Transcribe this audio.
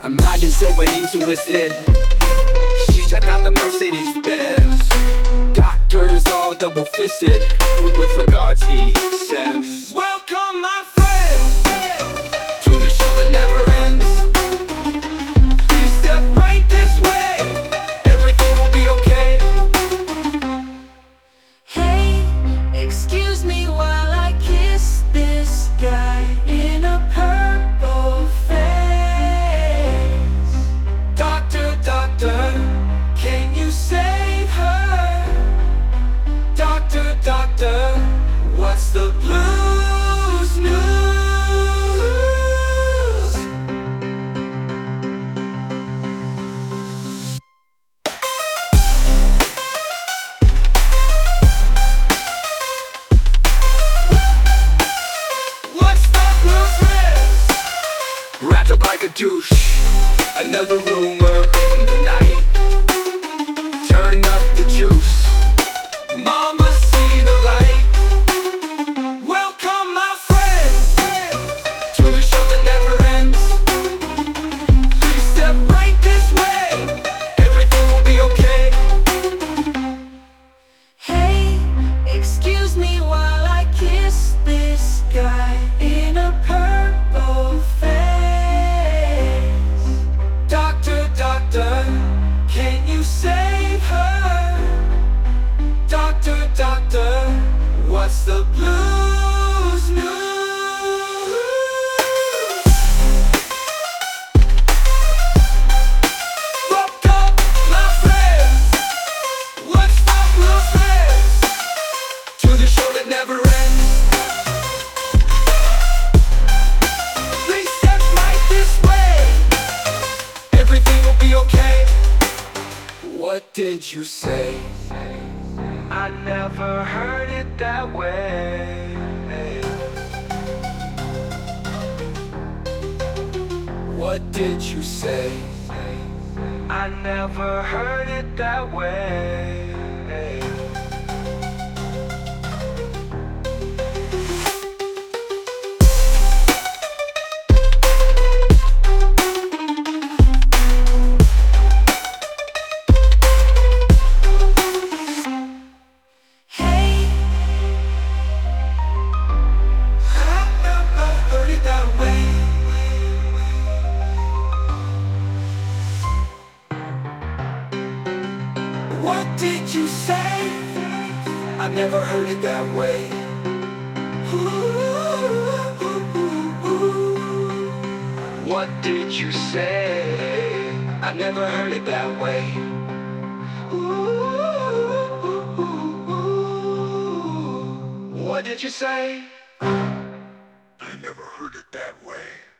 Imagine so waiting to listen. She checked out the Mercedes Benz. Doctors all double fisted with regards he says. Welcome my friends to the show that never ends. Please step right this way. Everything will be okay. Hey, excuse me while I kiss this guy in a purple face. Doctor, doctor, can you save her? Doctor, doctor, what's the blues news? What's the blues news? Wrapped up like a douche. Another rumor in the night. Turn up the juice. Mama, see the light. Welcome my friends to the show that never ends. Please step right this way. Everything will be okay. Hey, excuse me while I kiss this guy in a purple face. Doctor, doctor, can you save her? Doctor, doctor, what's the blues news? Welcome my friends. What's the blues news? To the show that never ends. Please step right this way. Everything will be okay. What did you say? I never heard it that way. What did you say? I never heard it that way. Hey, I never heard it that way. What did you say? I never heard it that way. What did you say? I never heard it that way. What did you say? I never heard it that way.